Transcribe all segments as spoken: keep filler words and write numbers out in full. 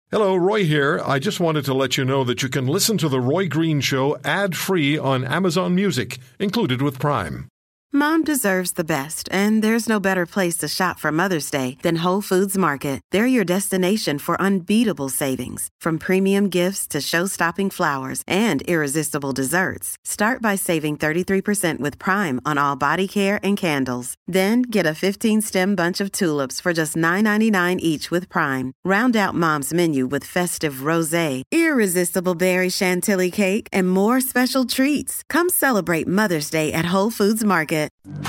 Hello, Roy here. I just wanted to let you know that you can listen to The Roy Green Show ad-free on Amazon Music, included with Prime. Mom deserves the best, and there's no better place to shop for Mother's Day than Whole Foods Market. They're your destination for unbeatable savings, from premium gifts to show-stopping flowers and irresistible desserts. Start by saving thirty-three percent with Prime on all body care and candles. Then get a fifteen-stem bunch of tulips for just nine ninety-nine each with Prime. Round out Mom's menu with festive rosé, irresistible berry chantilly cake, and more special treats. Come celebrate Mother's Day at Whole Foods Market.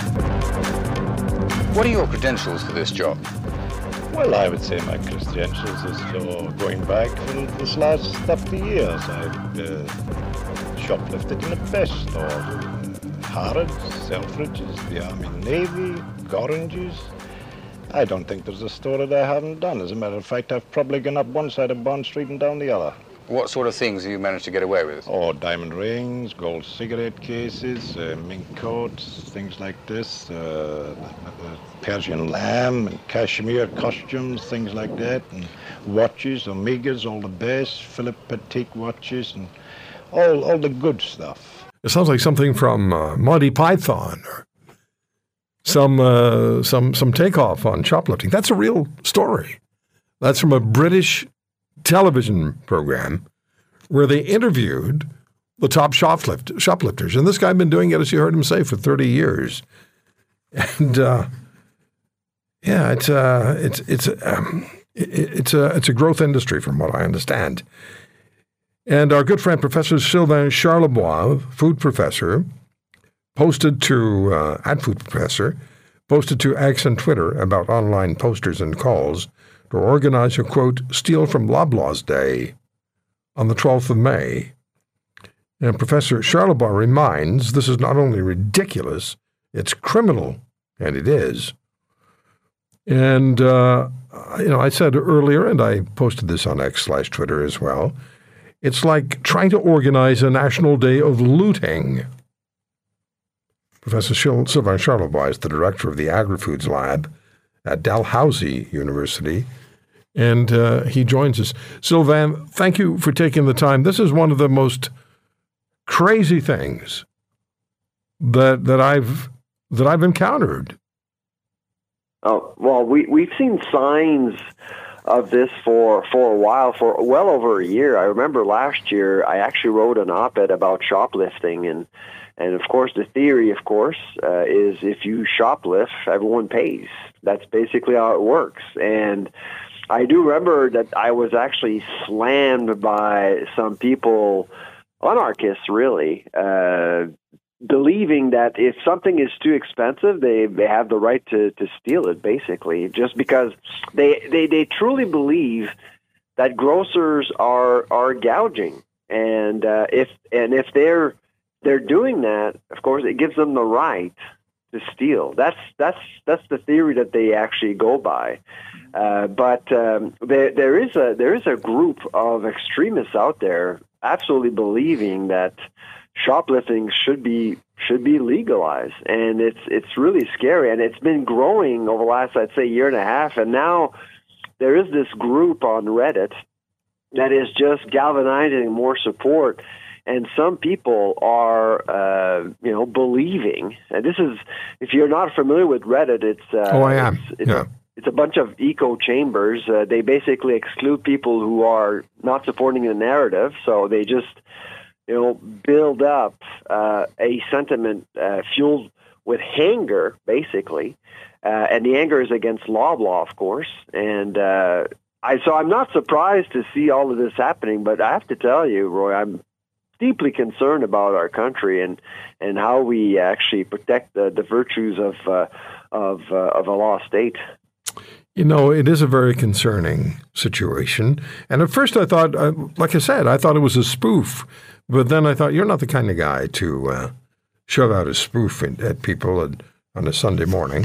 What are your credentials for this job? Well, I would say my credentials is for going back for this last thirty years. I've uh, shoplifted in the best stores, uh, Harrods, Selfridges, the Army Navy, Gorringes. I don't think there's a store that I haven't done. As a matter of fact, I've probably gone up one side of Bond Street and down the other. What sort of things have you managed to get away with? Oh, diamond rings, gold cigarette cases, uh, mink coats, things like this, uh, uh, Persian lamb and cashmere costumes, things like that, and watches, Omegas, all the best, Philippe Patek watches, and all, all the good stuff. It sounds like something from uh, Monty Python or some, uh, some, some takeoff on shoplifting. That's a real story. That's from a British television program where they interviewed the top shoplift, shoplifters. And this guy had been doing it, as you heard him say, for thirty years. And uh, yeah, it's uh, it's it's um, it, it's a it's a growth industry, from what I understand. And our good friend Professor Sylvain Charlebois, food professor, posted to uh, at Food Professor, posted to X and Twitter about online posters and calls to organize a, quote, Steal from Loblaws Day on the twelfth of May. And Professor Charlebois reminds this is not only ridiculous, it's criminal, and it is. And, uh, you know, I said earlier, and I posted this on X slash Twitter as well, it's like trying to organize a national day of looting. Professor Sylvain Charlebois is the director of the Agri-Foods Lab at Dalhousie University, and uh, he joins us. Sylvain, thank you for taking the time. This is one of the most crazy things that that I've that I've encountered. Oh well, we we've seen signs of this for for a while, for well over a year. I remember last year I actually wrote an op-ed about shoplifting, and and of course the theory, of course, uh, is if you shoplift, everyone pays. That's basically how it works. And I do remember that I was actually slammed by some people, anarchists really, uh, believing that if something is too expensive, they, they have the right to, to steal it, basically, just because they, they, they truly believe that grocers are are gouging. And uh, if and if they're they're doing that, of course, it gives them the right to steal. That's that's that's the theory that they actually go by. Uh, but um, there there is a there is a group of extremists out there absolutely believing that shoplifting should be should be legalized, and it's it's really scary, and it's been growing over the last, I'd say, year and a half, and now there is this group on Reddit that is just galvanizing more support. And some people are, uh, you know, believing. And this is, if you're not familiar with Reddit, it's uh, oh, I am. It's, it's, yeah. it's a bunch of echo chambers. Uh, they basically exclude people who are not supporting the narrative. So they just, you know, build up uh, a sentiment uh, fueled with anger, basically. Uh, and the anger is against Loblaw, of course. And uh, I so I'm not surprised to see all of this happening. But I have to tell you, Roy, I'm deeply concerned about our country and, and how we actually protect the, the virtues of uh, of uh, of a law state. You know, it is a very concerning situation. And at first I thought, uh, like I said, I thought it was a spoof. But then I thought, you're not the kind of guy to uh, shove out a spoof in, at people at, on a Sunday morning.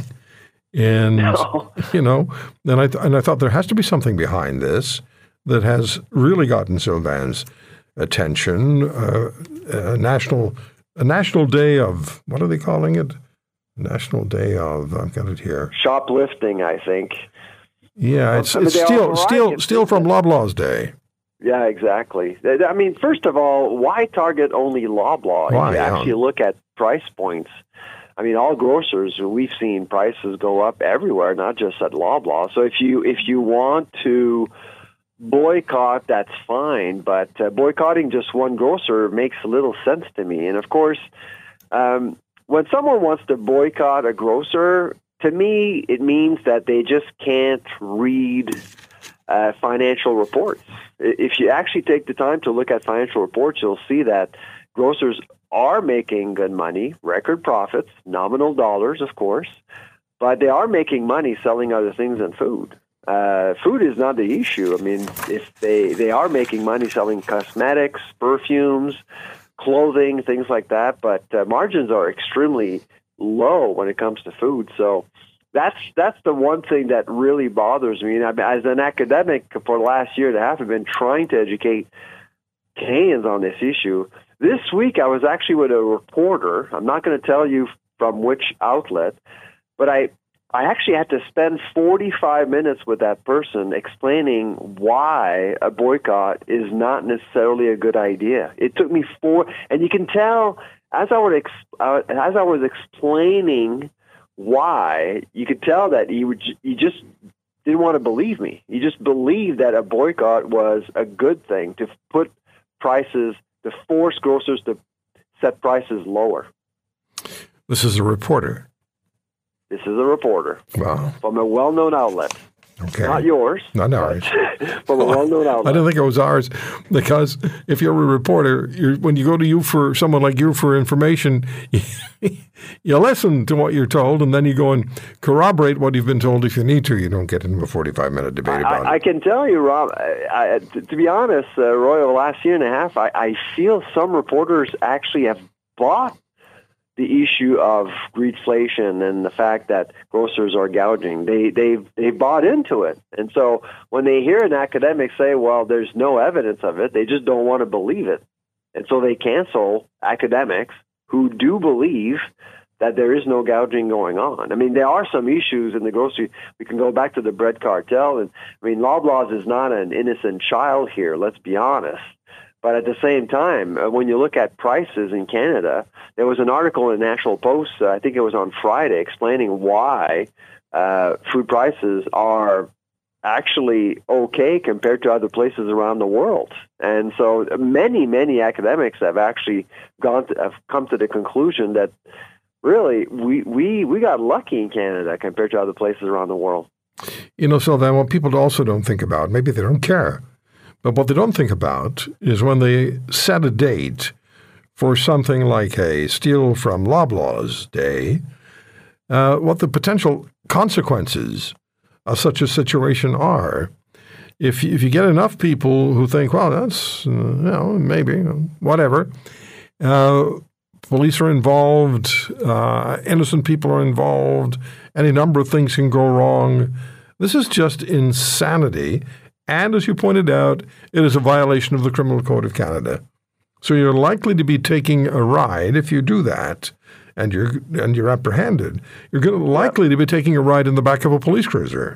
And, no. you know, and I, th- and I thought there has to be something behind this that has really gotten Sylvain's attention. Uh, a national, a national day of, what are they calling it? National Day of, I've got it here. Shoplifting, I think. Yeah, it's, I mean, it's they are steal, variety steal, of steal from Loblaws Day. Yeah, exactly. I mean, first of all, why target only Loblaw? Why, If you yeah. actually look at price points, I mean, all grocers, we've seen prices go up everywhere, not just at Loblaw. So if you if you want to boycott, that's fine, but uh, boycotting just one grocer makes little sense to me. And of course, um, when someone wants to boycott a grocer, to me, it means that they just can't read uh, financial reports. If you actually take the time to look at financial reports, you'll see that grocers are making good money, record profits, nominal dollars, of course, but they are making money selling other things than food. Uh, food is not the issue. I mean, if they, they are making money selling cosmetics, perfumes, clothing, things like that, but uh, margins are extremely low when it comes to food. So that's that's the one thing that really bothers me. And I, as an academic for the last year and a half, I've been trying to educate Canadians on this issue. This week, I was actually with a reporter. I'm not going to tell you from which outlet, but I I actually had to spend forty-five minutes with that person explaining why a boycott is not necessarily a good idea. It took me four, and you can tell as I would ex, uh, as I was explaining why, you could tell that he would he just didn't want to believe me. He just believed that a boycott was a good thing, to put prices, to force grocers to set prices lower. This is a reporter. This is a reporter. Wow. From a well-known outlet. Okay. Not yours. Not ours. From a well-known outlet. I didn't think it was ours, because if you're a reporter, you're, when you go to you for someone like you for information, you, you listen to what you're told, and then you go and corroborate what you've been told if you need to. You don't get into a forty-five minute debate about I, I it. can tell you, Rob, I, I, to, to be honest, uh, Roy, over the last year and a half, I, I feel some reporters actually have bought the issue of greedflation and the fact that grocers are gouging. They they've they've bought into it, and so when they hear an academic say, "Well, there's no evidence of it," they just don't want to believe it, and so they cancel academics who do believe that there is no gouging going on. I mean, there are some issues in the grocery. We can go back to the bread cartel, and I mean, Loblaws is not an innocent child here. Let's be honest. But at the same time, uh, when you look at prices in Canada, there was an article in the National Post, uh, I think it was on Friday, explaining why uh, food prices are actually okay compared to other places around the world. And so many, many academics have actually gone to, have come to the conclusion that really we, we, we got lucky in Canada compared to other places around the world. You know, so then what people also don't think about, maybe they don't care, but what they don't think about is when they set a date for something like a Steal from Loblaws Day, uh, what the potential consequences of such a situation are. If, if you get enough people who think, well, that's, uh, you know, maybe, whatever, uh, police are involved, uh, innocent people are involved, any number of things can go wrong. This is just insanity. And as you pointed out, it is a violation of the Criminal Code of Canada. So you're likely to be taking a ride if you do that, and you're and you're apprehended. You're going to likely to be taking a ride in the back of a police cruiser.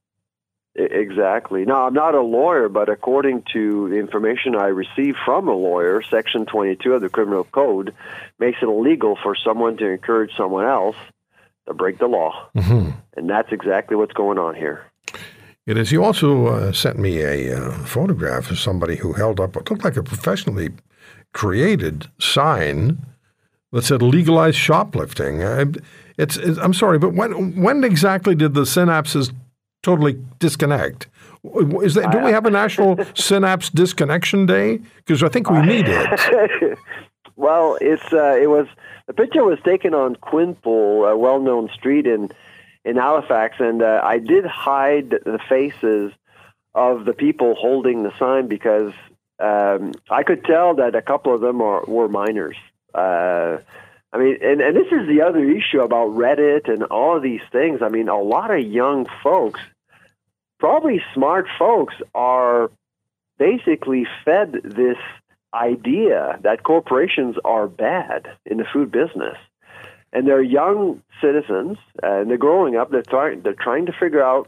Exactly. Now, I'm not a lawyer, but according to the information I received from a lawyer, Section twenty-two of the Criminal Code makes it illegal for someone to encourage someone else to break the law. Mm-hmm. And that's exactly what's going on here. It is. You also uh, sent me a uh, photograph of somebody who held up what looked like a professionally created sign that said "legalize shoplifting." I, it's, it's. I'm sorry, but when when exactly did the synapses totally disconnect? Is that, do we have a National Synapse Disconnection Day? Because I think we need it. Well, it's uh, it was the picture was taken on Quinpool, a well-known street in. in Halifax, and uh, I did hide the faces of the people holding the sign because um, I could tell that a couple of them are, were minors. Uh, I mean, and, and this is the other issue about Reddit and all of these things. I mean, a lot of young folks, probably smart folks, are basically fed this idea that corporations are bad in the food business. And they're young citizens, uh, and they're growing up. They're trying. They're trying to figure out,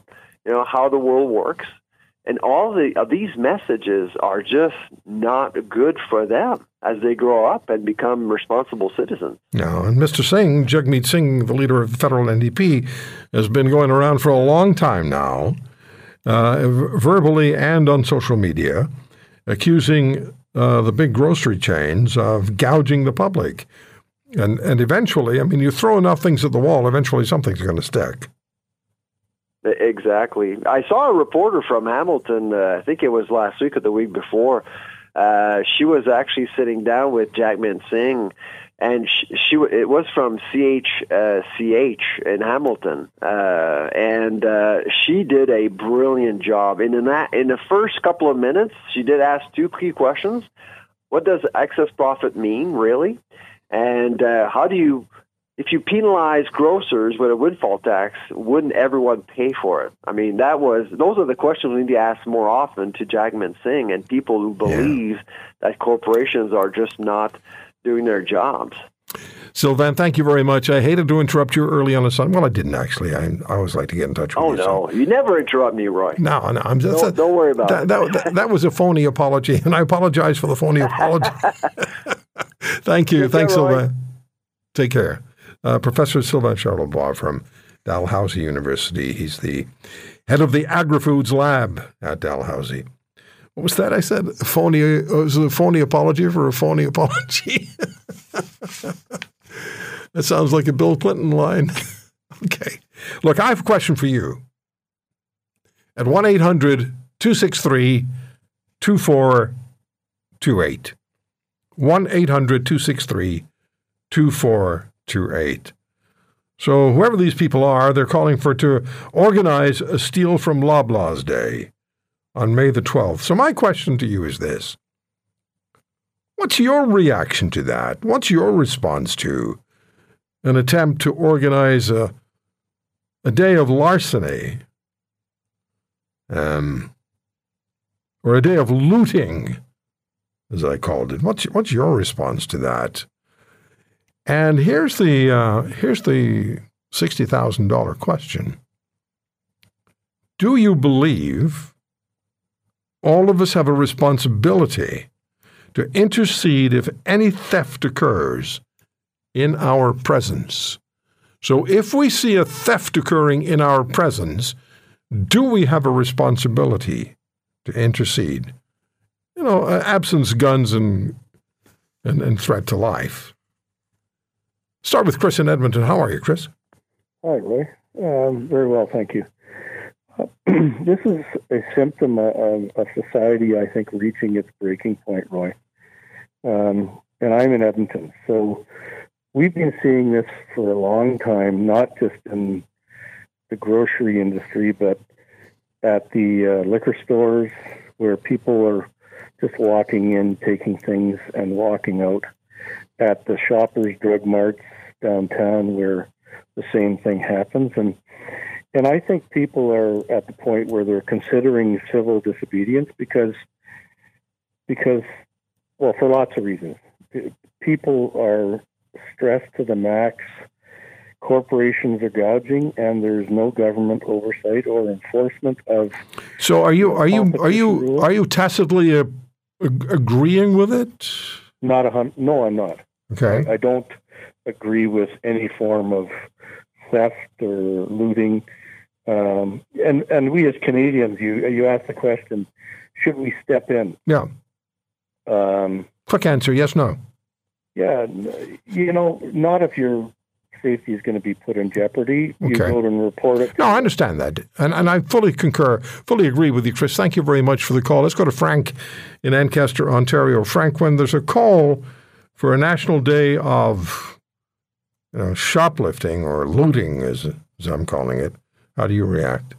you know, how the world works. And all the, of these messages are just not good for them as they grow up and become responsible citizens. No, and Mister Singh, Jagmeet Singh, the leader of the federal N D P, has been going around for a long time now, uh, verbally and on social media, accusing uh, the big grocery chains of gouging the public. And and eventually, I mean, you throw enough things at the wall, eventually something's going to stick. Exactly. I saw a reporter from Hamilton, uh, I think it was last week or the week before. Uh, she was actually sitting down with Jagmeet Singh, and she, she it was from C H C H in Hamilton, uh, and uh, she did a brilliant job. And in that, in the first couple of minutes, she did ask two key questions: what does excess profit mean, really, and uh, how do you? If you penalize grocers with a windfall tax, wouldn't everyone pay for it? I mean, that was those are the questions we need to ask more often to Jagmeet Singh and people who believe yeah. that corporations are just not doing their jobs. Sylvain, thank you very much. I hated to interrupt you early on a Sunday. Well, I didn't actually. I, I always like to get in touch with oh, you. Oh, no. So. You never interrupt me, Roy. No, no. I'm just, don't, don't worry about that, it. That, that, that was a phony apology, and I apologize for the phony apology. Thank you. Take Thanks, care, Sylvain. Take care. Uh, Professor Sylvain Charlebois from Dalhousie University. He's the head of the Agri-Foods Lab at Dalhousie. What was that I said? A phony, it was a phony apology for a phony apology. That sounds like a Bill Clinton line. Okay. Look, I have a question for you. At one eight hundred two six three two four two eight. one eight hundred two six three two four two eight. So whoever these people are, they're calling for to organize a Steal from Loblaws Day on May the twelfth. So my question to you is this. What's your reaction to that? What's your response to an attempt to organize a, a day of larceny, um, or a day of looting, as I called it? What's, what's your response to that? And here's the uh, here's the sixty thousand dollars question. Do you believe all of us have a responsibility to intercede if any theft occurs in our presence? So if we see a theft occurring in our presence, do we have a responsibility to intercede? You know, absence guns and and, and threat to life. Start with Chris in Edmonton. How are you, Chris? Hi, Roy. Um, very well, thank you. Uh, this is a symptom of, of society, I think, reaching its breaking point, Roy. Um, and I'm in Edmonton. So we've been seeing this for a long time, not just in the grocery industry, but at the uh, liquor stores where people are just walking in, taking things, and walking out. At the Shoppers Drug Marts downtown where the same thing happens. And and I think people are at the point where they're considering civil disobedience because, because well, for lots of reasons. People are stressed to the max, corporations are gouging, and there's no government oversight or enforcement of. So are you are you are you rules. Are you tacitly uh, ag- agreeing with it? Not a hun- no, I'm not. Okay, I, I don't agree with any form of theft or looting. Um, and and we as Canadians, you you asked the question, should we step in? Yeah. Um, Quick answer: yes, no. Yeah, you know, not if your safety is going to be put in jeopardy. You Okay. go and report it. No, I understand that. And and I fully concur, fully agree with you, Chris. Thank you very much for the call. Let's go to Frank in Ancaster, Ontario. Frank, when there's a call for a national day of you know, shoplifting or looting, as, as I'm calling it, how do you react?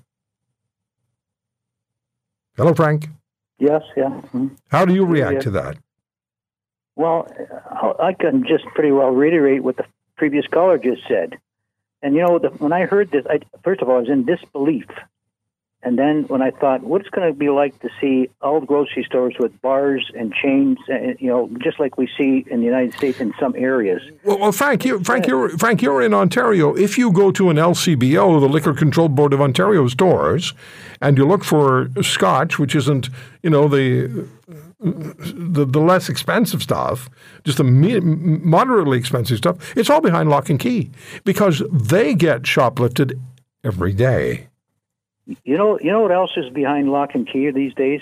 Hello, Frank. Yes, yeah. Mm-hmm. How do you react Yeah. to that? Well, I can just pretty well reiterate what the previous caller just said. And, you know, the, when I heard this, I, first of all, I was in disbelief And then when I thought, what's going to be like to see all the grocery stores with bars and chains, uh, you know, just like we see in the United States in some areas. Well, well Frank, you, Frank, you're, Frank, you're in Ontario. If you go to an L C B O, the Liquor Control Board of Ontario stores, and you look for Scotch, which isn't, you know, the the, the less expensive stuff, just the me- moderately expensive stuff, it's all behind lock and key because they get shoplifted every day. You know, you know what else is behind lock and key these days,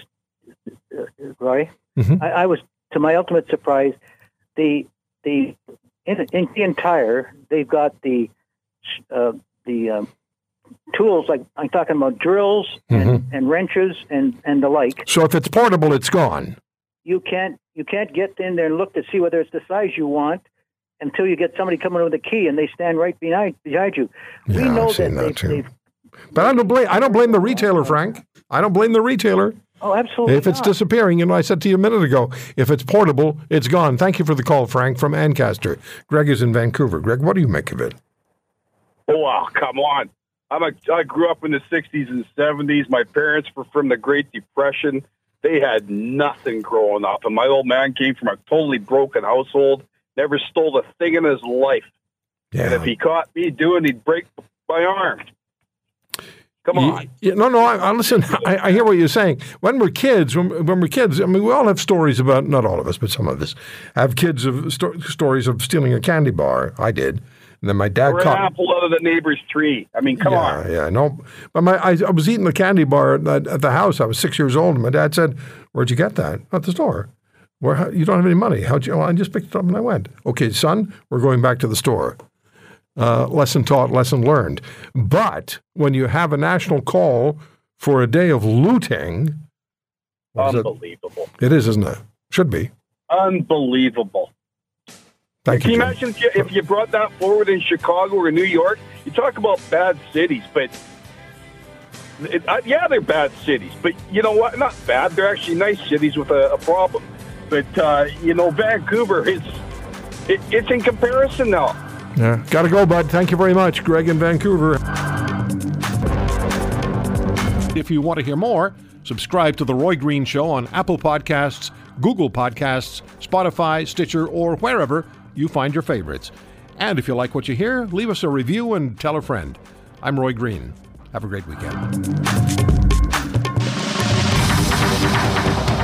Roy? Mm-hmm. I, I was, to my ultimate surprise, the the in, in the entire they've got the uh, the um, tools like I'm talking about drills mm-hmm. and, and wrenches and, and the like. So if it's portable, it's gone. You can't you can't get in there and look to see whether it's the size you want until you get somebody coming with a key and they stand right behind behind you. Yeah, we know I've seen that, that they've, too. they've But I don't blame I don't blame the retailer, Frank. I don't blame the retailer. Oh, absolutely. If it's not. disappearing, you know, I said to you a minute ago, if it's portable, it's gone. Thank you for the call, Frank, from Ancaster. Greg is in Vancouver. Greg, what do you make of it? Oh, wow, come on. I'm a, I grew up in the sixties and seventies. My parents were from the Great Depression. They had nothing growing up. And my old man came from a totally broken household, never stole a thing in his life. Yeah. And if he caught me doing, he'd break my arm. Come on. Yeah, no, no, I, I listen, I, I hear what you're saying. When we're kids, when, when we're kids, I mean, we all have stories about, not all of us, but some of us, have kids of sto- stories of stealing a candy bar. I did. And then my dad or an caught apple out of the neighbor's tree. I mean, come yeah, on. Yeah, no. But my, I, I was eating the candy bar at, at the house. I was six years old. And my dad said, "Where'd you get that?" "At the store." "Where? How, you don't have any money." "How'd you?" "Well, I just picked it up and I went." "Okay, son, we're going back to the store." Uh, lesson taught, lesson learned. But when you have a national call for a day of looting, unbelievable. It? it is, isn't it? Should be. Unbelievable. Thank Can you. you imagine if you, if you brought that forward in Chicago or New York? You talk about bad cities, but it, uh, yeah, they're bad cities. But you know what? Not bad. They're actually nice cities with a, a problem. But uh, you know, Vancouver is it, it's in comparison now. Yeah, got to go, bud. Thank you very much, Greg in Vancouver. If you want to hear more, subscribe to The Roy Green Show on Apple Podcasts, Google Podcasts, Spotify, Stitcher, or wherever you find your favorites. And if you like what you hear, leave us a review and tell a friend. I'm Roy Green. Have a great weekend.